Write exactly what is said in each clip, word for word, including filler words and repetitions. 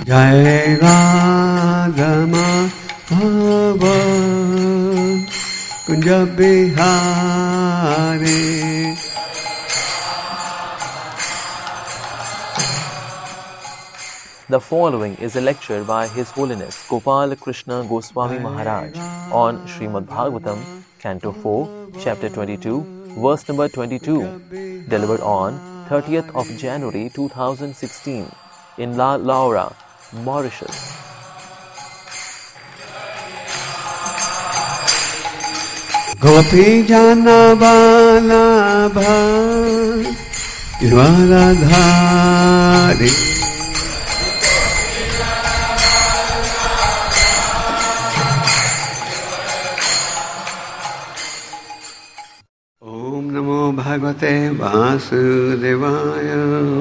Jai Radha Madhava Kunja Bihari. The following is a lecture by His Holiness Gopal Krishna Goswami Maharaj on Srimad Bhagavatam, Canto four, Chapter twenty-two, Verse number twenty-two, delivered on thirtieth of January two thousand sixteen in La Laura, Mauritius. Gopi Jana Balabha Radhari Om Namo Bhagavate Vasudevaya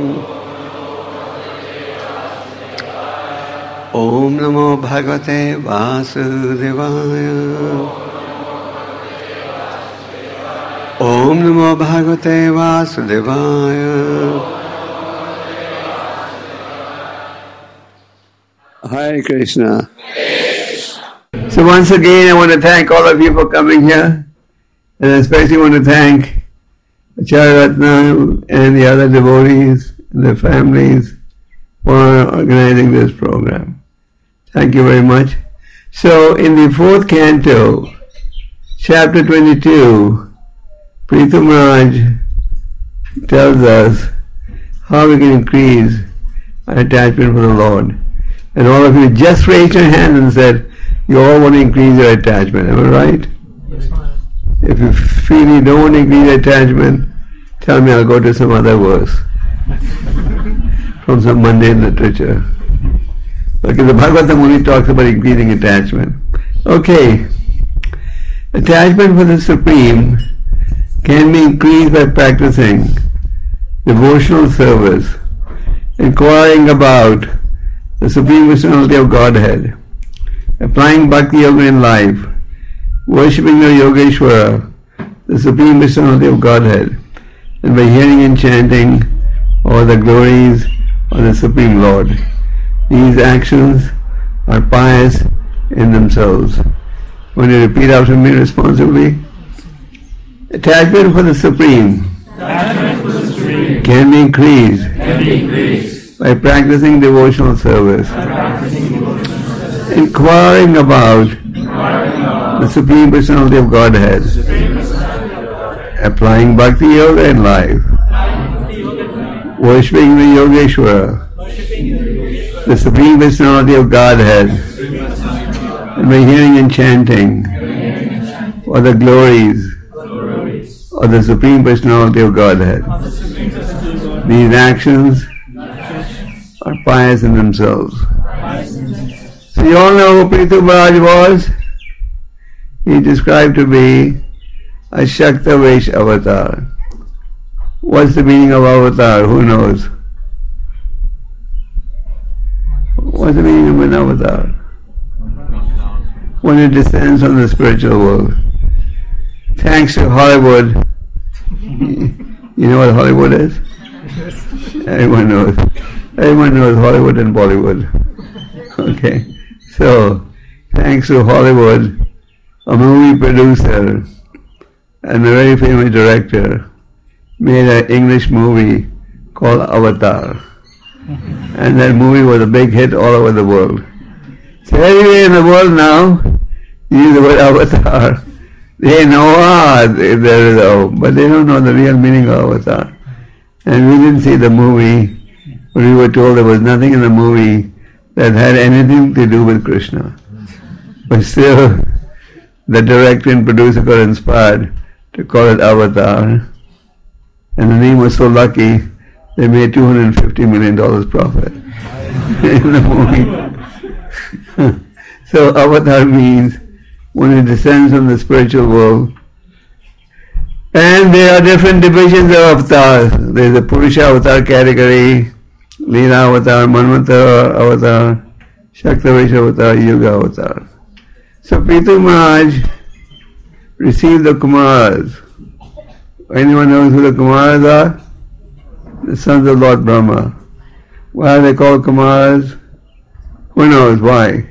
Om Namo Bhagavate Vasudevaya Om Namo Bhagavate Vasudevaya. Hare Krishna. So once again I want to thank all of you for coming here, and I especially want to thank Acharya Ratna and the other devotees and their families for organizing this program. Thank you very much. So in the fourth canto, chapter twenty-two, Prithu Maharaj tells us how we can increase our attachment for the Lord. And all of you just raised your hands and said, you all want to increase your attachment. Am I right? Yes. If you feel you don't want to increase your attachment, tell me, I'll go to some other verse from some mundane literature. Because the Bhagavatam only talks about increasing attachment. Okay. Attachment for the Supreme can be increased by practicing devotional service, inquiring about the Supreme Personality of Godhead, applying Bhakti Yoga in life, worshipping the Yogeshwara, the Supreme Personality of Godhead, and by hearing and chanting all the glories of the Supreme Lord. These actions are pious in themselves. When you repeat after me responsibly, attachment for the Supreme, for the Supreme can be increased, can be increased by practicing devotional service, practicing devotional service, inquiring about inquiring about the Supreme Personality of Godhead, applying Bhakti Yoga in life, worshipping the Yogeshwara, the Supreme Personality of Godhead, and by hearing and chanting all the glories of the Supreme Personality of Godhead. These actions are pious in themselves. So you all know who Prithu Maharaj was? He is described to be a Shaktavesh avatar. What's the meaning of avatar? Who knows? What's the meaning of an avatar? When it descends on the spiritual world. Thanks to Hollywood. You know what Hollywood is? Everyone knows. Everyone knows Hollywood and Bollywood. Okay. So, thanks to Hollywood, a movie producer and a very famous director made an English movie called Avatar. And that movie was a big hit all over the world. So everywhere in the world now, you use the word avatar. They know, ah, there is a, but they don't know the real meaning of avatar. And we didn't see the movie, but we were told there was nothing in the movie that had anything to do with Krishna. But still, the director and producer got inspired to call it Avatar. And the name was so lucky, they made two hundred fifty million dollars profit in the movie. So Avatar means when it descends on the spiritual world. And there are different divisions of avatars. There is a Purusha avatar category, Leela avatar, Manvantara avatar, Shaktavesh avatar, Yuga avatar. So Prithu Maharaj received the Kumaras. Anyone knows who the Kumaras are? The sons of Lord Brahma. Why are they called Kumaras? Who knows why?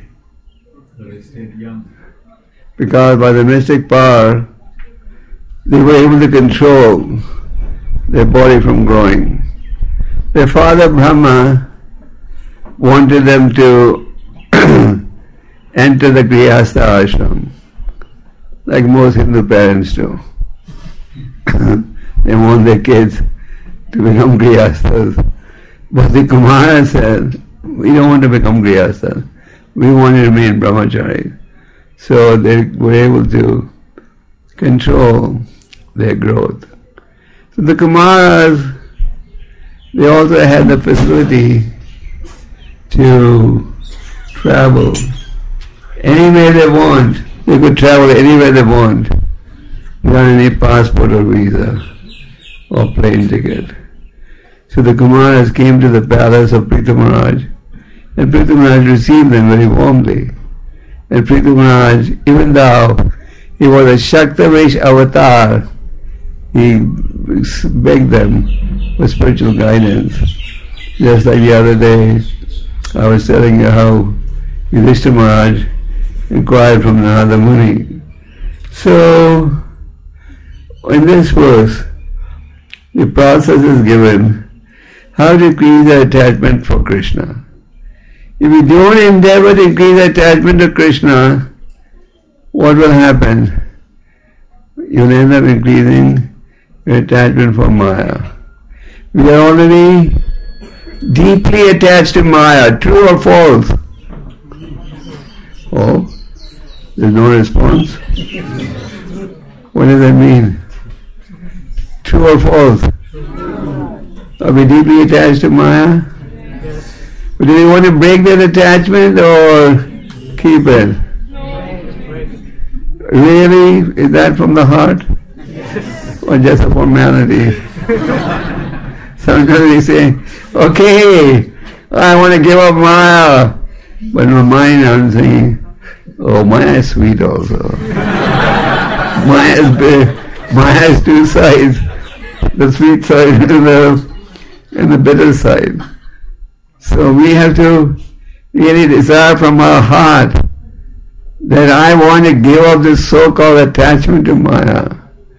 Because by the mystic power, they were able to control their body from growing. Their father Brahma wanted them to enter the Grihastha ashram, like most Hindu parents do. They want their kids to become Grihasthas. But the Kumara said, we don't want to become Grihasthas. We want to remain Brahmachari. So they were able to control their growth. So the Kumaras, they also had the facility to travel anywhere they want. They could travel anywhere they want without any passport or visa or plane ticket. So the Kumaras came to the palace of Prithu Maharaj, and Prithu Maharaj received them very warmly. And Prithu Maharaj, even though he was a Shaktavesh avatar, he begged them for spiritual guidance. Just like the other day, I was telling you how Yudhishthira Maharaj inquired from Narada Muni. So, in this verse, the process is given how to increase the attachment for Krishna. If you don't endeavor to increase the attachment to Krishna, what will happen? You'll end up increasing your attachment for Maya. We are already deeply attached to Maya, true or false? Oh, there's no response? What does that mean? True or false? Are we deeply attached to Maya? But do we want to break that attachment or keep it? Really? Is that from the heart? Or just a formality? Sometimes we say, okay, I want to give up Maya. But in my mind I'm saying, oh, Maya is sweet also. Maya is big. Maya has two sides. The sweet side and the, and the bitter side. So we have to really desire from our heart that I want to give up this so-called attachment to Maya.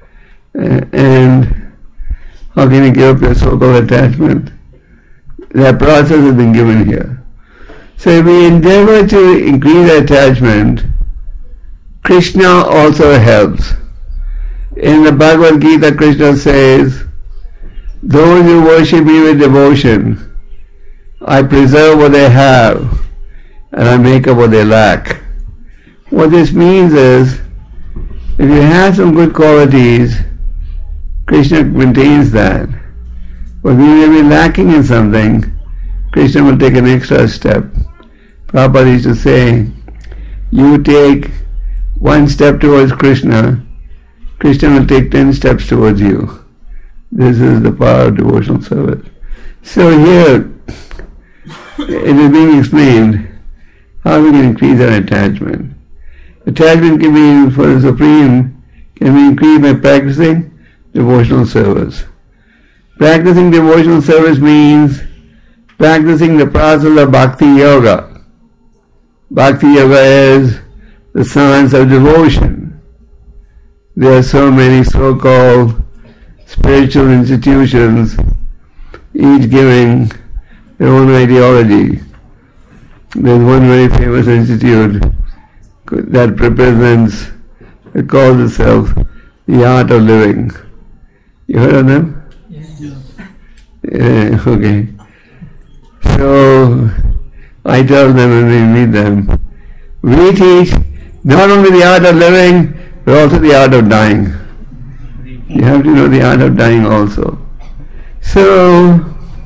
And how can you give up your so-called attachment? That process has been given here. So if we endeavor to increase attachment, Krishna also helps. In the Bhagavad Gita, Krishna says, those who worship me with devotion, I preserve what they have and I make up what they lack. What this means is, if you have some good qualities, Krishna maintains that. But when you may be lacking in something, Krishna will take an extra step. Prabhupada used to say, you take one step towards Krishna, Krishna will take ten steps towards you. This is the power of devotional service. So here, it is being explained how we can increase our attachment. Attachment can be, for the Supreme, can be increased by practicing devotional service. Practicing devotional service means practicing the process of Bhakti Yoga. Bhakti Yoga is the science of devotion. There are so many so-called spiritual institutions, each giving their own ideology. There's one very famous institute that represents, it calls itself the Art of Living. You heard of them? Yes. Yeah, okay. So, I tell them when we meet them, we teach not only the art of living, but also the art of dying. You have to know the art of dying also. So,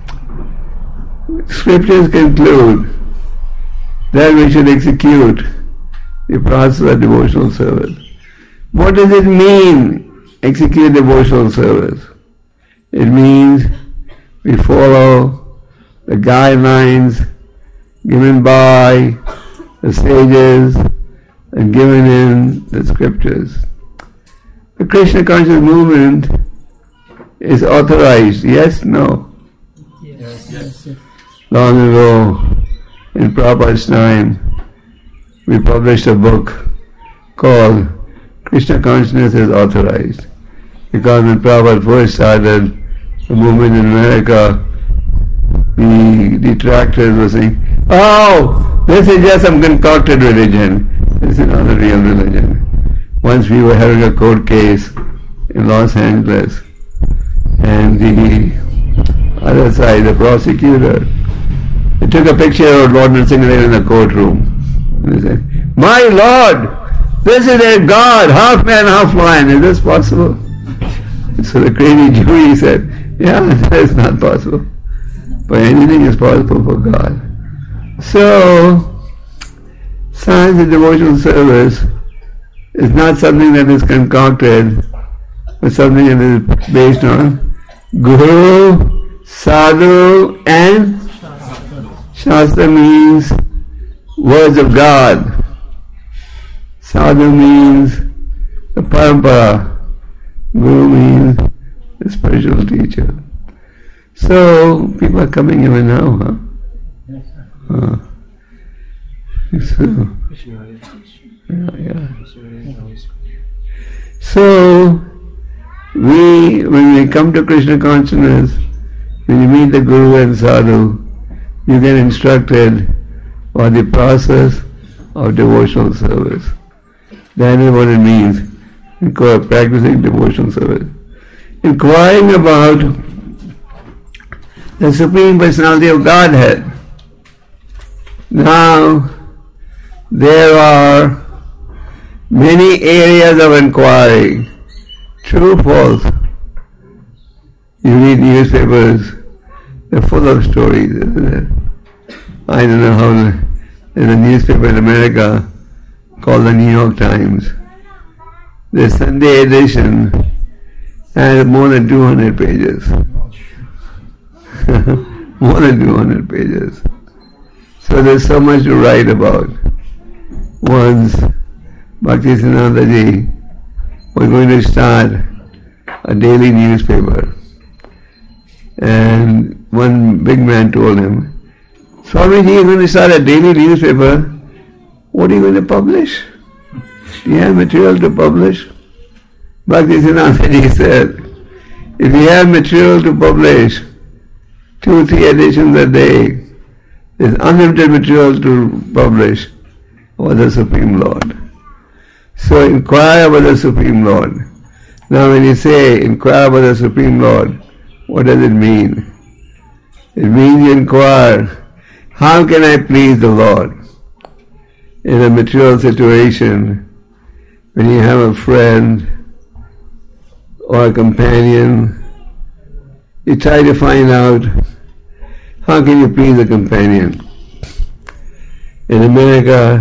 scriptures conclude that we should execute the process of devotional service. What does it mean, execute devotional service? It means we follow the guidelines given by the sages and given in the scriptures. The Krishna conscious movement is authorized, yes, no? Yes. Yes. Long ago, in Prabhupada's time, we published a book called Krishna Consciousness is Authorized. Because when Prabhupada first started the movement in America, the detractors were saying, oh, this is just some concocted religion. This is not a real religion. Once we were having a court case in Los Angeles, and the other side, the prosecutor, he took a picture of Lord Nrsimhadev in the courtroom. And he said, my Lord, this is a God, half man, half lion. Is this possible? And so the crazy jury said, yeah, that is not possible. But anything is possible for God. So, science and devotional service is not something that is concocted, but something that is based on Guru, Sadhu, and Shastra means words of God. Sadhu means the parampara. Guru means the spiritual teacher. So, people are coming even now, huh? Yes, sir. Uh, so, yeah, yeah. So, we, when we come to Krishna consciousness, when you meet the Guru and Sadhu, you get instructed for the process of devotional service. That is what it means, practicing devotional service. Inquiring about the Supreme Personality of Godhead. Now, there are many areas of inquiry. True, false. You read newspapers, they're full of stories, isn't it? I don't know how, the, there's a newspaper in America called the New York Times. The Sunday edition has more than two hundred pages. More than two hundred pages. So there's so much to write about. Once Bhaktisiddhanta Ji was going to start a daily newspaper, and one big man told him, Swamiji is going to start a daily newspaper, what are you going to publish? Do you have material to publish? Bhaktisiddhanta Ji said, if you have material to publish, two, three editions a day, there's unlimited material to publish about the Supreme Lord. So inquire about the Supreme Lord. Now when you say inquire about the Supreme Lord, what does it mean? It means you inquire, how can I please the Lord? In a material situation, when you have a friend or a companion, you try to find out how can you please a companion. In America,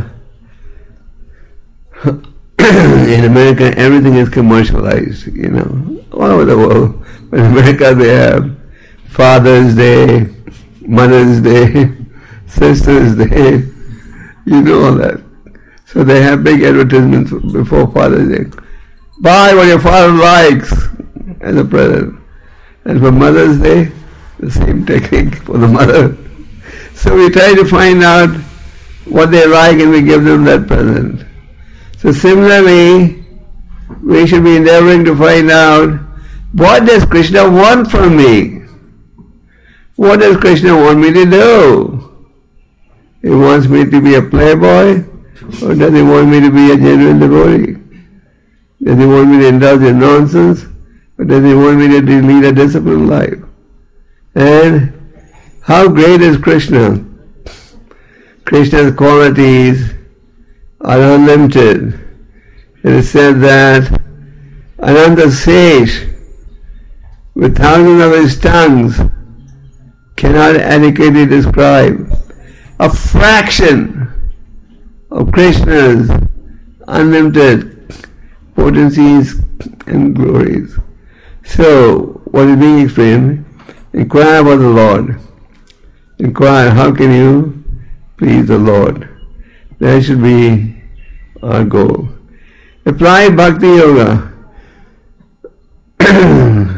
in America everything is commercialized, you know, all over the world. But in America they have Father's Day, Mother's Day, Sister's Day, you know all that. So they have big advertisements before Father's Day. Buy what your father likes as a present. And for Mother's Day, the same technique for the mother. So we try to find out what they like and we give them that present. So similarly, we should be endeavoring to find out, what does Krishna want from me? What does Krishna want me to do? He wants me to be a playboy, or does he want me to be a genuine devotee? Does he want me to indulge in nonsense, or does he want me to lead a disciplined life? And how great is Krishna? Krishna's qualities are unlimited. It is said that Ananta Sesh, with thousands of his tongues, cannot adequately describe a fraction of Krishna's unlimited potencies and glories. So, what is being explained? Inquire about the Lord. Inquire, how can you please the Lord? That should be our goal. Apply Bhakti Yoga.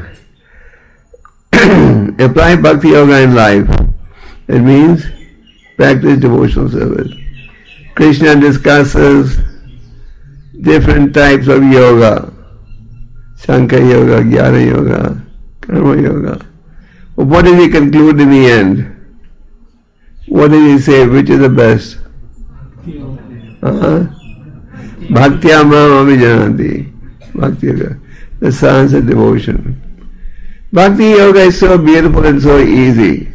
Apply Bhakti Yoga in life. It means practice devotional service. Krishna discusses different types of yoga. Sankhya yoga, Jnana yoga, Karma yoga. But what does he conclude in the end? What does he say? Which is the best? Uh-huh. Bhaktya mam abhijanati. Bhakti yoga. The science of devotion. Bhakti yoga is so beautiful and so easy.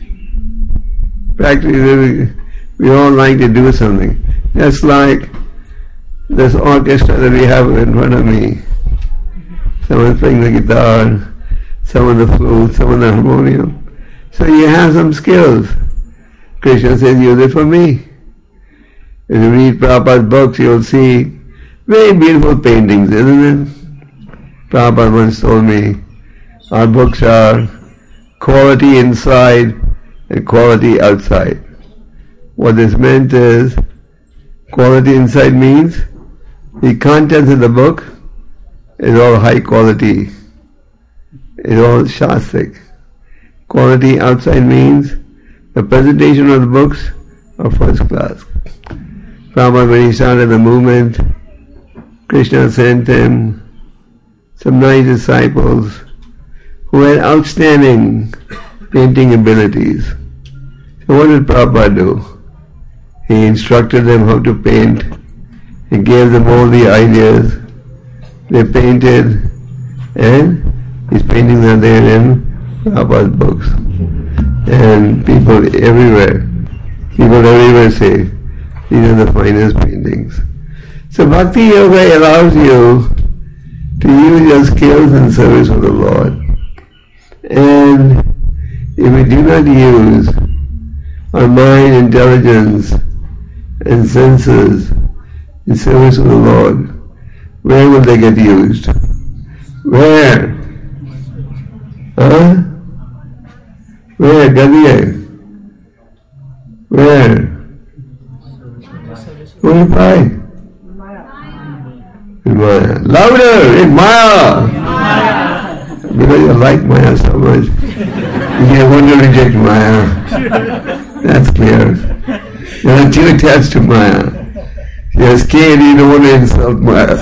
Practically, we all like to do something. Just like this orchestra that we have in front of me. Someone's playing the guitar, someone the flute, someone the harmonium. So you have some skills. Krishna says, use it for me. If you read Prabhupada's books, you'll see very beautiful paintings, isn't it? Prabhupada once told me, our books are quality inside and quality outside. What this meant is, quality inside means the contents of the book is all high quality, is all shastric. Quality outside means the presentation of the books are first class. Prabhupada, when he started the movement, Krishna sent him some nice disciples who had outstanding painting abilities. So what did Prabhupada do? He instructed them how to paint. He gave them all the ideas. They painted, and his paintings are there in Prabhupada's books. And people everywhere, people everywhere say, these are the finest paintings. So Bhakti Yoga allows you to use your skills in service of the Lord. And if we do not use our mind, intelligence, and senses in service of the Lord, where will they get used? Where? Huh? Where? Gadiye? Where? Where by? In Maya. Louder! In Maya! Maya! Because you like Maya so much, you can't want to reject Maya. That's clear. You're not too attached to Maya. You're scared, you don't want to insult Maya.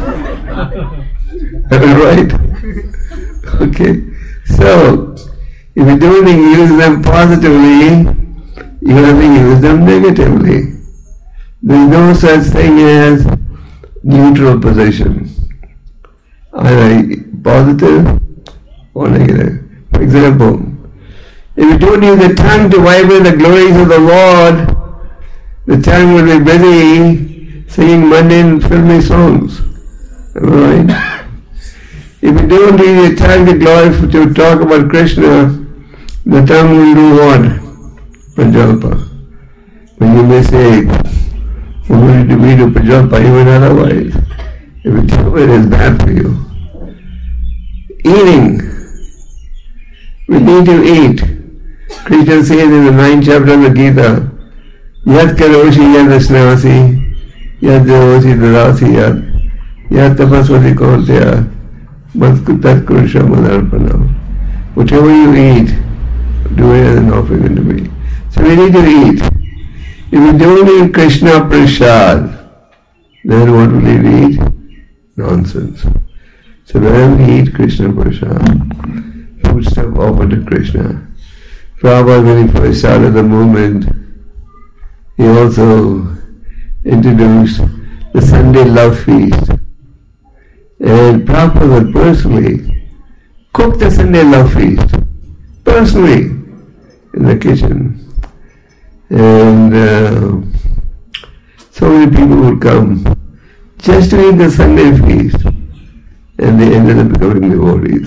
Right? Okay. So, if you don't use them positively, you have to use them negatively. There is no such thing as neutral position, either positive or negative. For example, if you don't use the tongue to vibrate the glories of the Lord, the tongue will be busy singing mundane, filthy songs. Right? If you don't use your tongue to glorify, to talk about Krishna, the tongue will do what? Prajalpa. But you may say, we will do, we do Prajalpa even otherwise. If you do it, it's bad for you. Eating. We need to eat. Krishna says in the ninth chapter of the Gita, Yat karoshi yad asnasi, yad devosi dadasi yad, yad tapasvati kaunteya, Tat Kurusha Madarpanam. Whatever you eat, do it as an offering unto me. So we need to eat. If we don't eat Krishna Prasad, then what will we eat? Nonsense. So when we eat Krishna Prasad, food stuff offered to Krishna. Prabhupada, when he first started the movement, he also introduced the Sunday Love Feast. And Prabhupada would personally cook the Sunday Love Feast, personally, in the kitchen. And uh, so many people would come just to eat the Sunday feast, and they ended up becoming devotees.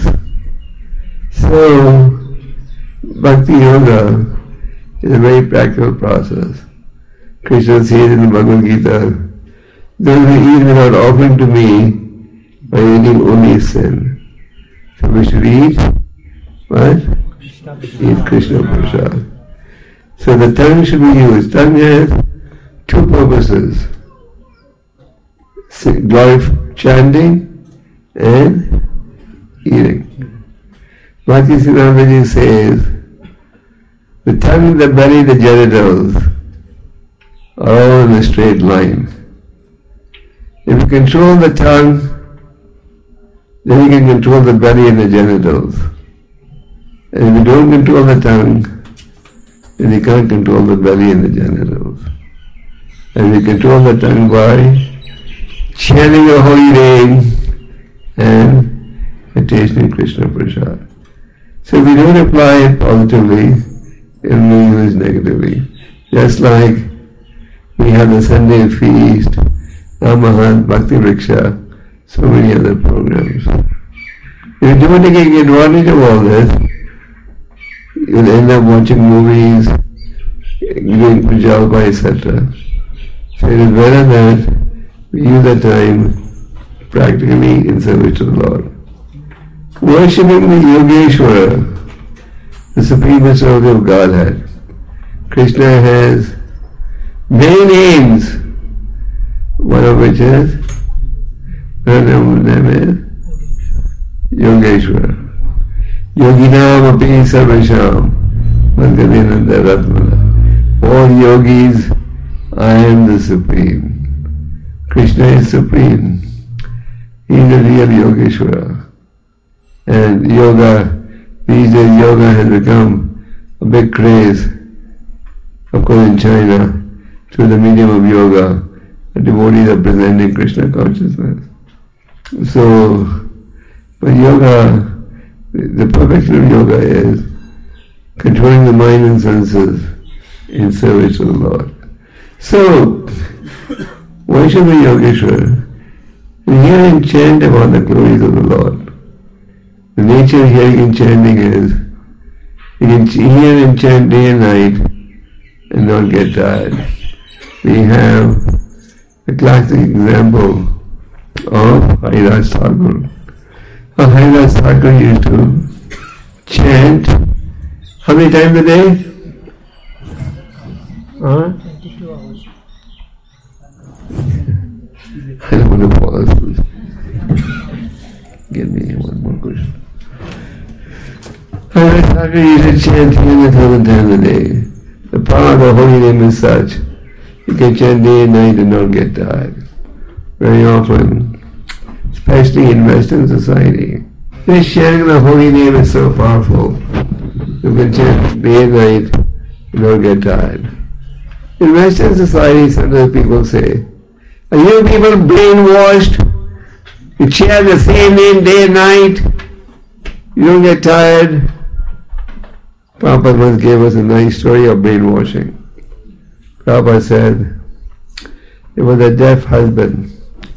So, Bhakti Yoga is a very practical process. Krishna says in the Bhagavad Gita, those who eat without offering to me by eating only sin. So we should eat what? Eat Krishna Prasad. So the tongue should be used. Tongue has two purposes. Glorifying, chanting and eating. Bhakti Siddhanta says, the tongue, the belly, the genitals are all in a straight line. If you control the tongue, then you can control the belly and the genitals. And if you don't control the tongue, then you can't control the belly and the genitals. And you control the tongue by chanting the holy name and tasting Krishna Prasad. So if you don't apply it positively, it will be used negatively. Just like we have the Sunday feast, Amahat, Bhakti Vriksha, so many other programs. If you don't take advantage of all this, you'll end up watching movies, doing pujalpa, et cetera. So it is better that we use the time practically in service to the Lord. Worshipping the Yogeshwara, the Supreme Personality of Godhead. Krishna has many names, one of which is, another name is Yogeshwara. Yoginam api sarvasham Madhyavinanda Ratmana. All yogis, I am the Supreme. Krishna is Supreme. He is the real Yogeshwara. And yoga, these days yoga has become a big craze. Of course in China, through the medium of yoga, the devotees are presenting Krishna consciousness. So, but yoga, the perfection of yoga is controlling the mind and senses in service to the Lord. So, why should we Yogeshwara? We hear and chant about the glories of the Lord. The nature of hearing and chanting is, you can hear and chant day and night and not get tired. We have a classic example of Hariraj Thakur. Hariraj Thakur used to chant how many times a day? Huh? twenty-two hours. I don't want to pause. Give me one more question. Hariraj Thakur used to chant three hundred thousand times a day. The power of the holy name is such, you can chant day and night and not get tired. Very often, especially in Western society, this chanting the holy name is so powerful. You can chant day and night and not get tired. In Western society, sometimes people say, are you people brainwashed? You chant the same name day and night, you don't get tired. Prabhupada once gave us a nice story of brainwashing. Prabhupada said, there was a deaf husband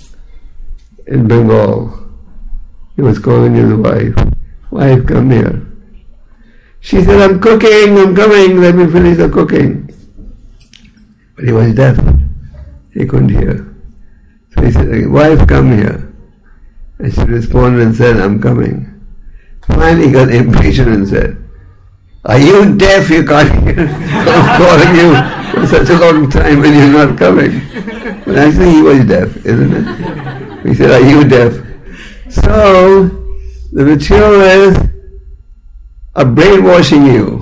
in Bengal. He was calling his wife, wife, come here. She said, I'm cooking, I'm coming, let me finish the cooking. But he was deaf. He couldn't hear. So he said, wife, come here. And she responded and said, I'm coming. Finally he got impatient and said, are you deaf? You can't hear. I'm calling you for such a long time and you're not coming. But actually he was deaf, isn't it? He said, are you deaf? So, the materialists are brainwashing you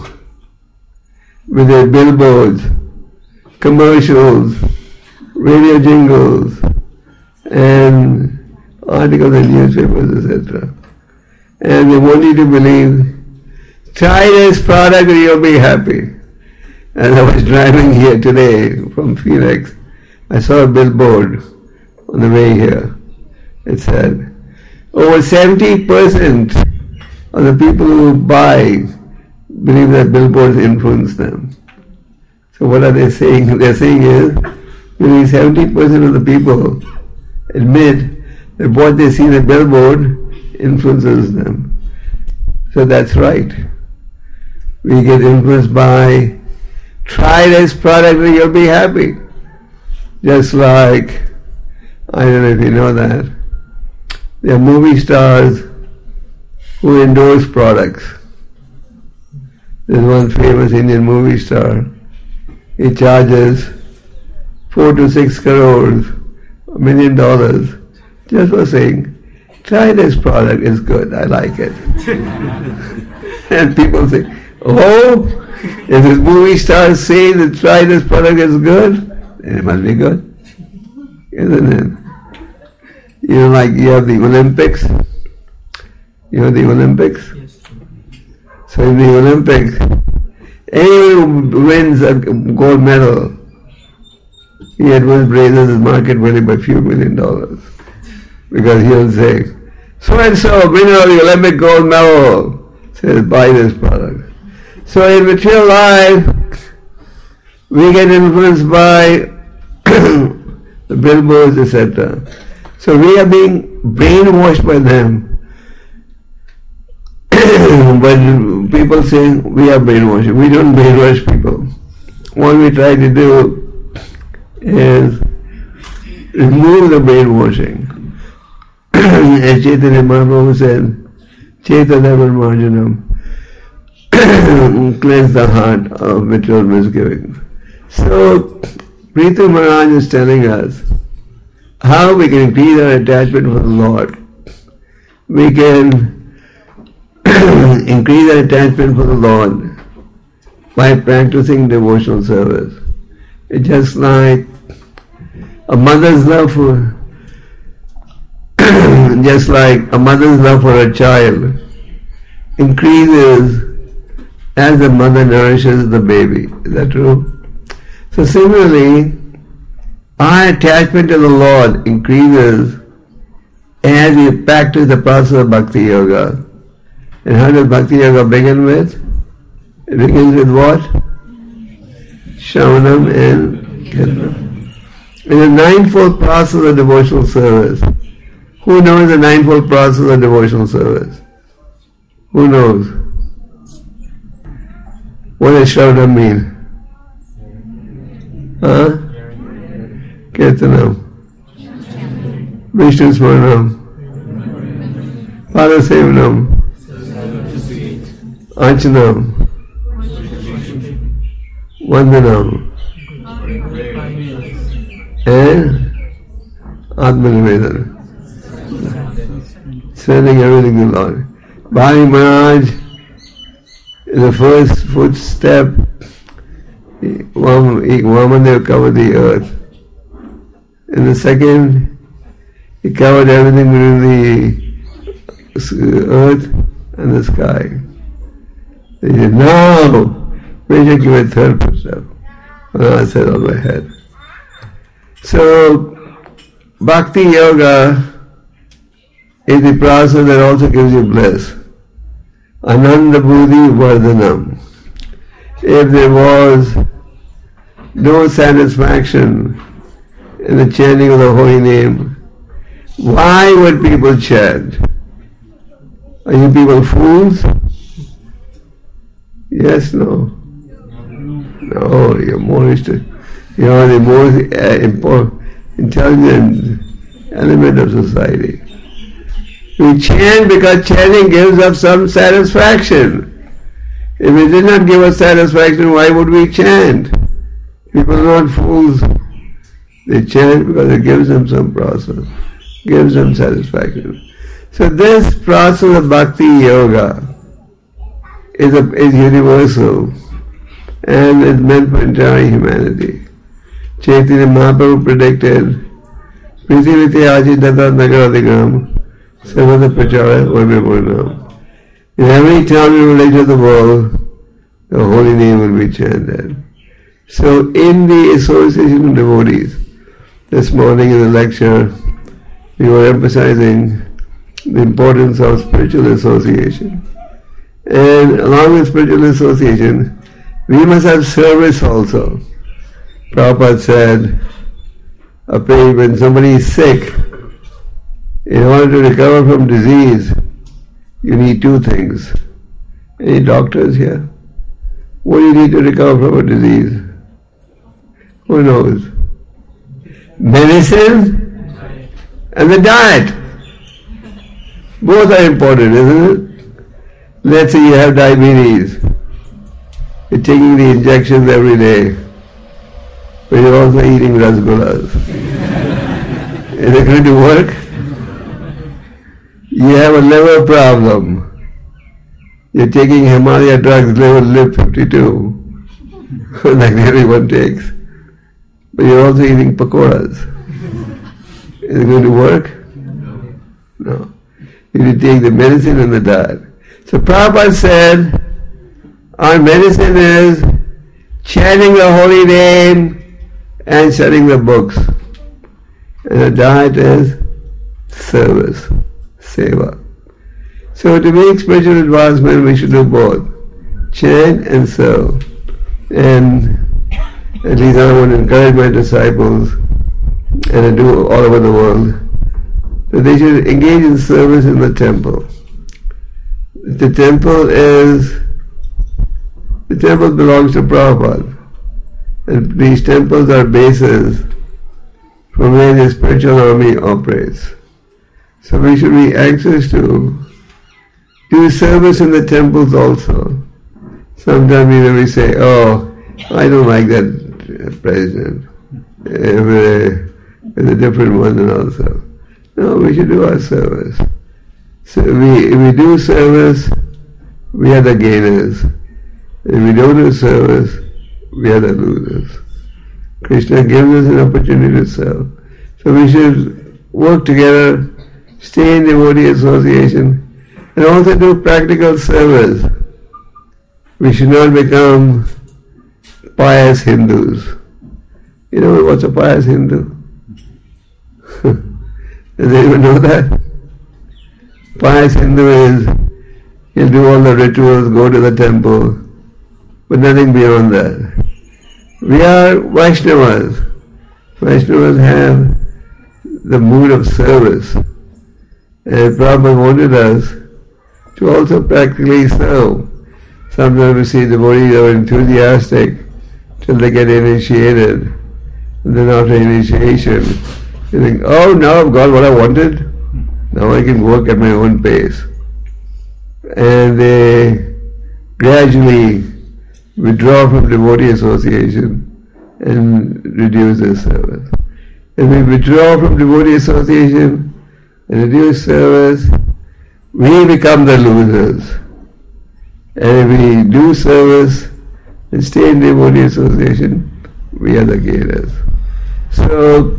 with their billboards, commercials, radio jingles, and articles in newspapers, et cetera. And they want you to believe, try this product and you'll be happy. As I was driving here today from Phoenix, I saw a billboard on the way here. It said, over seventy percent of the people who buy believe that billboards influence them. So what are they saying? They're saying is, nearly seventy percent of the people admit that what they see in the billboard influences them. So that's right. We get influenced by, try this product and you'll be happy. Just like, I don't know if you know that, there are movie stars who endorse products. There's one famous Indian movie star. He charges four to six crores, a million dollars, just for saying, try this product, it's good, I like it. And people say, oh, if this movie star say that try this product is good, It must be good, isn't it? You know, like you have the Olympics. You know the Olympics? Yes. So in the Olympics, anyone who wins a gold medal, he at once raises his market value by a few million dollars. Because he'll say, so and so, winner of the Olympic gold medal, says buy this product. So in material life, we get influenced by the billboards, et cetera. So we are being brainwashed by them. But people say we are brainwashing. We don't brainwash people. What we try to do is remove the brainwashing. As Chaitanya Mahaprabhu said, Chaitanya Marjanam, cleanse the heart of material misgivings. So, Prithu Maharaj is telling us how we can increase our attachment for the Lord. We can increase our attachment for the Lord by practicing devotional service. It's just like a mother's love for, just like a mother's love for her child increases as the mother nourishes the baby. Is that true? So similarly, our attachment to the Lord increases as we practice the process of Bhakti Yoga. And how does Bhakti Yoga begin with? It begins with what? Shravanam and Kirtanam. In the ninefold process of devotional service. Who knows the ninefold process of devotional service? Who knows? What does Shravanam mean? Huh? Kirtanam. Vishnu Smaranam. Padasevanam. Archanam. Vandanam. And Atmanivedana. Sending everything to the Lord. Bali Maharaj, in the first footstep, Vamadev covered the earth. In the second, he covered everything between the earth and the sky. He said, no, we should give a third footstep. And I said on my head. So, Bhakti Yoga is the process that also gives you bliss. Ananda Buddhi Vardhanam. If there was no satisfaction in the chanting of the holy name, why would people chant? Are you people fools? Yes, no? No, you're more, you're the most uh, important, intelligent element of society. We chant because chanting gives us some satisfaction. If it did not give us satisfaction, why would we chant? People are not fools. They chant because it gives them some process, gives them satisfaction. So this process of Bhakti Yoga is, a, is universal and is meant for entire humanity. Chaitanya Mahaprabhu predicted, Prithiviti Aji Data Nagaradigram Savada Prachara Vibhipurnam. In every town and village of the world, the holy name will be chanted. So in the Association of Devotees, this morning in the lecture, we were emphasizing the importance of spiritual association. And along with spiritual association, we must have service also. Prabhupada said, when somebody is sick, in order to recover from disease, you need two things. Any doctors here? What do you need to recover from a disease? Who knows? Medicine and the diet. Both are important, isn't it? Let's say you have diabetes. You're taking the injections every day, but you're also eating rasgullas. Is it going to work? You have a liver problem. You're taking Himalaya drugs, liver lip fifty-two, like everyone takes. but you're also eating pakoras. Is it going to work? No. You need to take the medicine and the diet. So Prabhupada said, our medicine is chanting the holy name and studying the books. And the diet is service, seva. So to make spiritual advancement, we should do both. Chant and serve. And at least I want to encourage my disciples, and I do all over the world, that they should engage in service in the temple. The temple is, the temple belongs to Prabhupada. And these temples are bases from where the spiritual army operates. So we should be anxious to do service in the temples also. Sometimes you know, we say, oh, I don't like that president. There's a different one and also. No, we should do our service. So we, if we do service, we are the gainers. If we don't do service, we are the losers. Krishna gives us an opportunity to serve. So we should work together, stay in devotee association, and also do practical service. We should not become pious Hindus. You know what's a pious Hindu? Does anyone know that? Pious Hindu is, he'll do all the rituals, go to the temple, but nothing beyond that. We are Vaishnavas. Vaishnavas have the mood of service. And Prabhupada wanted us to also practically serve. Sometimes we see devotees are enthusiastic till they get initiated. And then after initiation, you think, oh, now I've got what I wanted. Now I can work at my own pace. And they gradually withdraw from devotee association and reduce their service. If we withdraw from devotee association and reduce service, we become the losers. And if we do service and stay in devotee association, we are the gainers. So,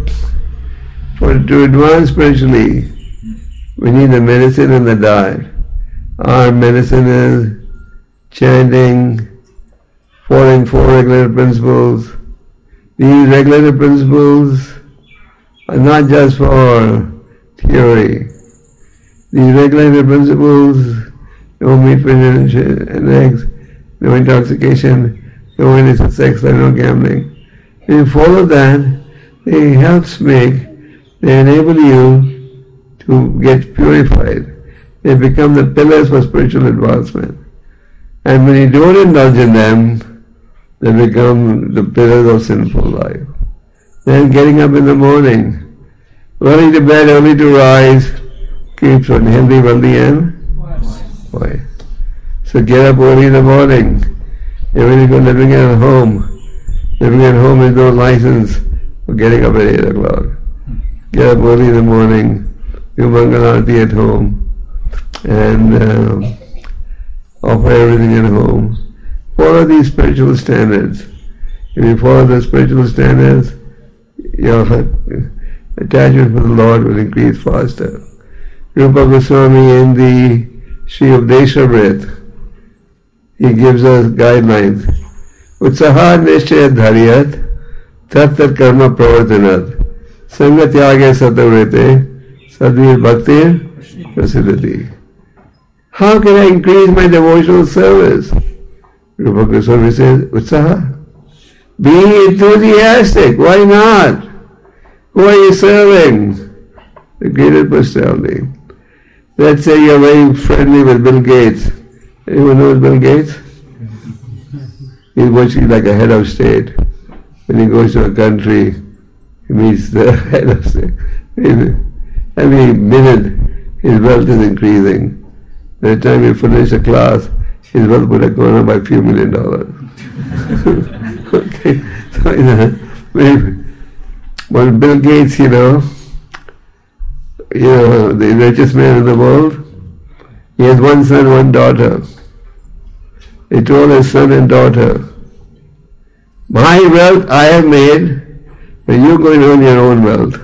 for to advance spiritually, we need the medicine and the diet. Our medicine is chanting, following four regulative principles. These regulative principles are not just for theory. These regulative principles, no meat, fish and eggs, no intoxication, no illicit sex, no gambling. If you follow that, they help make, they enable you to get purified. They become the pillars for spiritual advancement. And when you don't indulge in them, they become the pillars of sinful life. Then getting up in the morning, early to bed, early to rise, keeps one healthy, wealthy and wise. So get up early in the morning. Even if you're living at home, living at home is no license for getting up at eight o'clock. Get up early in the morning, do Mangal Arati at home, and uh, offer everything at home. Follow these spiritual standards. If you follow the spiritual standards, your attachment for the Lord will increase faster. Rupa Goswami in the Sri Updeshamrita, he gives us guidelines. Utsaha nishchaya dharyat tat tat karma pravartanat sanga tyage satavrete sadvir bhaktir prasiddhati. How can I increase my devotional service? Rupa Goswami says, Utsaha. Be enthusiastic. Why not? Who are you serving? The greatest personality. Let's say you're very friendly with Bill Gates. Anyone knows Bill Gates? He's virtually like a head of state. When he goes to a country, he meets the head of state. Every minute his wealth is increasing. By the time you finish a class, his wealth would have gone up by a few million dollars. Okay, so you know, when Bill Gates, you know, you know, the richest man in the world, he has one son, one daughter. He told his son and daughter, my wealth I have made and you're going to earn your own wealth.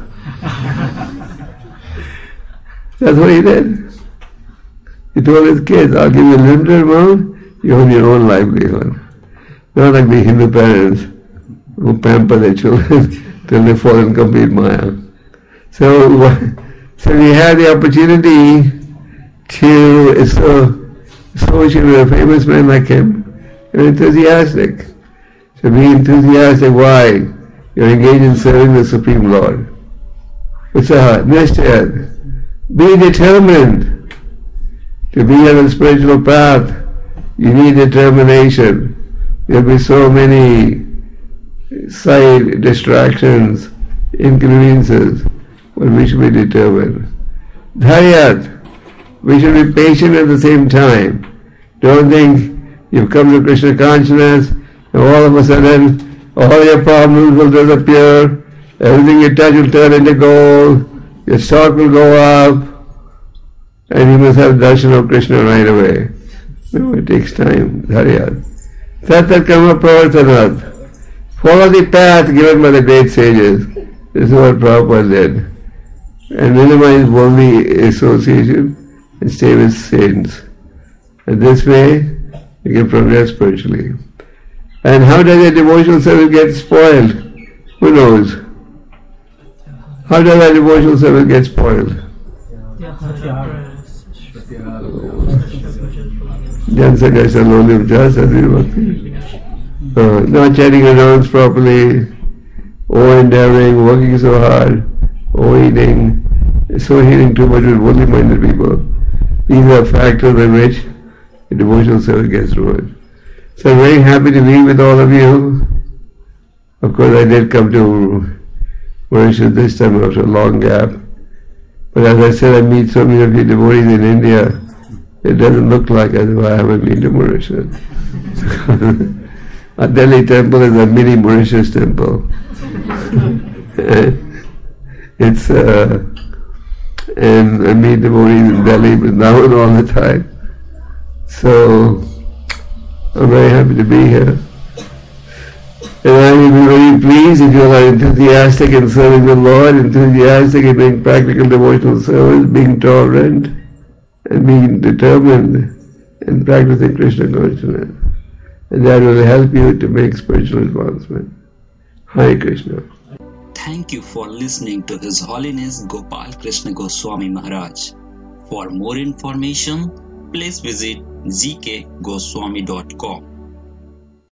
That's what he did. He told his kids, I'll give you a limited amount, you own your own livelihood. Not like the Hindu parents who pamper their children till they fall in complete maya. So, so we had the opportunity to associate with a famous man like him. You're enthusiastic. So be enthusiastic. Why? You're engaged in serving the Supreme Lord. Utsaha, nishchaya. Be determined to be on a spiritual path. You need determination. There'll be so many side distractions, inconveniences, but we should be determined. Dharyat. We should be patient at the same time. Don't think you've come to Krishna consciousness and all of a sudden all your problems will disappear, everything you touch will turn into gold, your stock will go up, and you must have darshan of Krishna right away. No, it takes time. Dharyat. Satsat karma pravartanat. Follow the path given by the great sages. This is what Prabhupada did. And minimize worldly association and stay with saints. And this way, you can progress spiritually. And how does a devotional service get spoiled? Who knows? How does a devotional service get spoiled? Uh, not chanting announced properly, over-endeavoring, working so hard, overeating, associating too much with worldly minded people. These are factors in which the devotional service gets ruined. So I'm very happy to be with all of you. Of course I did come to Mauritius this time after a long gap. But as I said, I meet so many of you devotees in India, it doesn't look like as if I haven't been to Mauritius. Our Delhi temple is a mini Mauritius temple. It's uh, and I meet devotees in Delhi, Vrindavan all the time. So I'm very happy to be here. And I will be very pleased if you are enthusiastic in serving the Lord, enthusiastic in doing practical devotional service, being tolerant, and being determined in practicing Krishna consciousness. And that will help you to make spiritual advancement. Hare Krishna. Thank you for listening to His Holiness Gopal Krishna Goswami Maharaj. For more information, please visit z k goswami dot com.